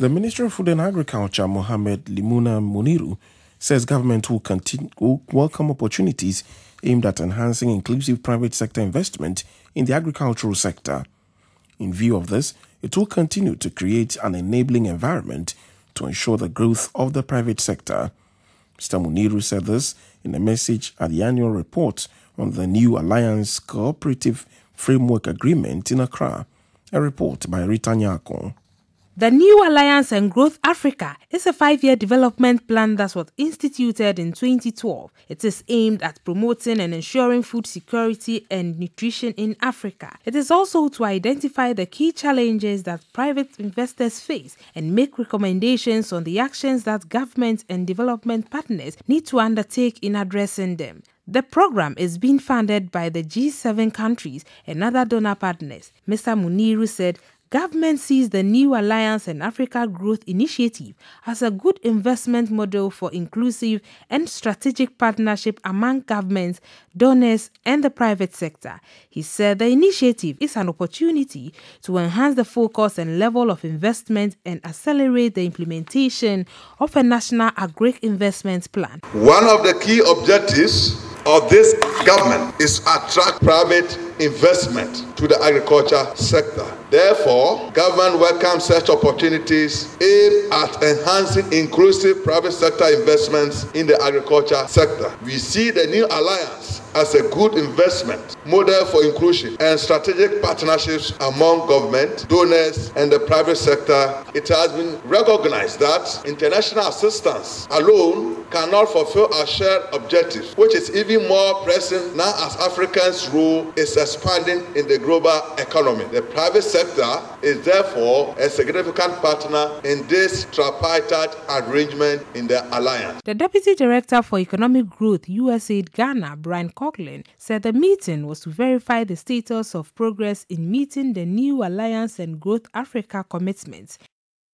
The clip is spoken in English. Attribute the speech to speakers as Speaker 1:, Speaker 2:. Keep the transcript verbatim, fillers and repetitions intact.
Speaker 1: The Minister of Food and Agriculture, Mohamed Limuna Muniru, says government will continue will welcome opportunities aimed at enhancing inclusive private sector investment in the agricultural sector. In view of this, it will continue to create an enabling environment to ensure the growth of the private sector. Mister Muniru said this in a message at the annual report on the New Alliance Cooperative Framework Agreement in Accra. A report by Rita Nyako.
Speaker 2: The New Alliance and Growth Africa is a five-year development plan that was instituted in twenty twelve. It is aimed at promoting and ensuring food security and nutrition in Africa. It is also to identify the key challenges that private investors face and make recommendations on the actions that government and development partners need to undertake in addressing them. The program is being funded by the G seven countries and other donor partners. Mister Muniru said government sees the New Alliance and Africa Growth Initiative as a good investment model for inclusive and strategic partnership among governments, donors, and the private sector. He said the initiative is an opportunity to enhance the focus and level of investment and accelerate the implementation of a national agri-investment plan.
Speaker 3: One of the key objectives of this government is to attract private investment to the agriculture sector. Therefore, government welcomes such opportunities aimed at enhancing inclusive private sector investments in the agriculture sector. We see the New Alliance as a good investment model for inclusion and strategic partnerships among government, donors, and the private sector. It has been recognized that international assistance alone cannot fulfill our shared objectives, which is even more pressing now as Africa's role is expanding in the global economy. The private sector is therefore a significant partner in this tripartite arrangement in the alliance.
Speaker 2: The Deputy Director for Economic Growth, U S A I D Ghana, Brian Coughlin, said the meeting was to verify the status of progress in meeting the New Alliance and Growth Africa commitments